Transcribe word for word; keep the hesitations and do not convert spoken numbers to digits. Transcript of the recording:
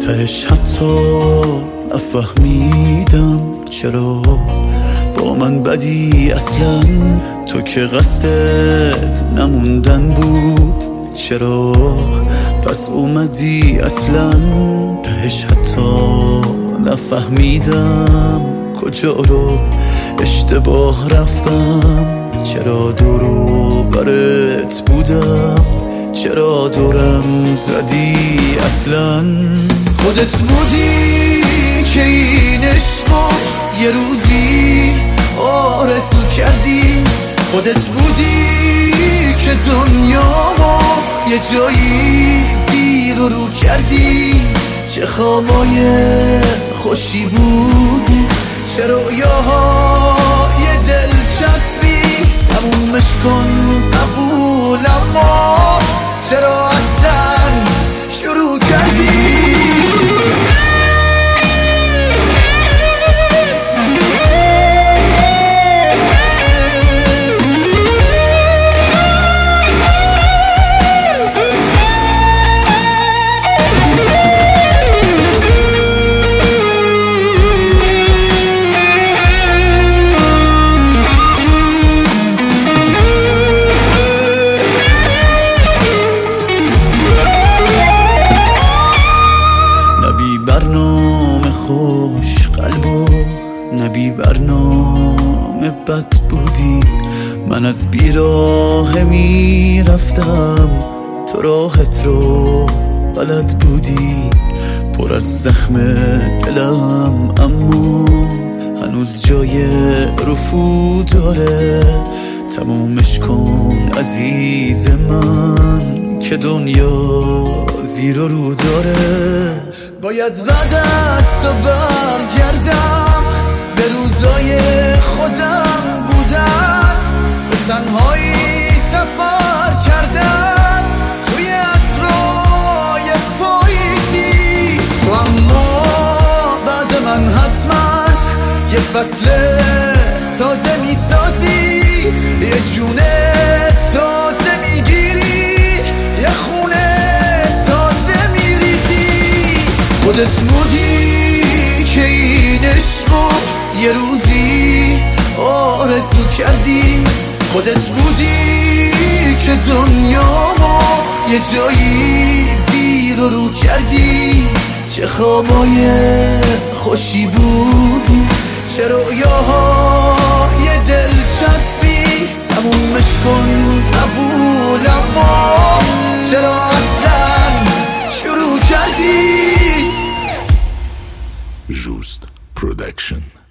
تهش حتی نفهمیدم چرا با من بدی اصلا. تو که قصدت نموندن بود چرا پس اومدی اصلا. تهش حتی نفهمیدم کجا رو اشتباه رفتم. چرا دورو برت بودم چرا دورم زدی اصلا. خودت بودی که این عشقو یه روزی آرزو کردی. خودت بودی که دنیامو یه جایی زیر و رو کردی. چه خوابای خوشی بودی، چه رویاهای دلچسبی. تمومش کن قبول، اما چرا اصلا شروع کردی؟ برنامه خوش قلبو نبی برنامه بد بودی. من از بیراه می رفتم تو راحت رو بلد بودی. پر از زخم دلم اما هنوز جای رفو داره. تمومش کن عزیز من که دنیا زیر و رو داره. باید بعد از تو برگردم به روزای خودم بودن. به تنهایی سفر کردن توی عطرای پاییزی. تو اما بعد من حتما یه فصل تازه میسازی. یه جون تازه میگیری، یه خونه تازه میریزی. خودت بودی که این عشقو یه روزی آرزو کردی. خودت بودی که دنیامو یه جایی زیر و رو کردی. چه خوابای خوشی بودی، چه رویاهای دلچسبی. تمومش کن قبول، اما چرا اصلا شروع کردی؟ Just Production.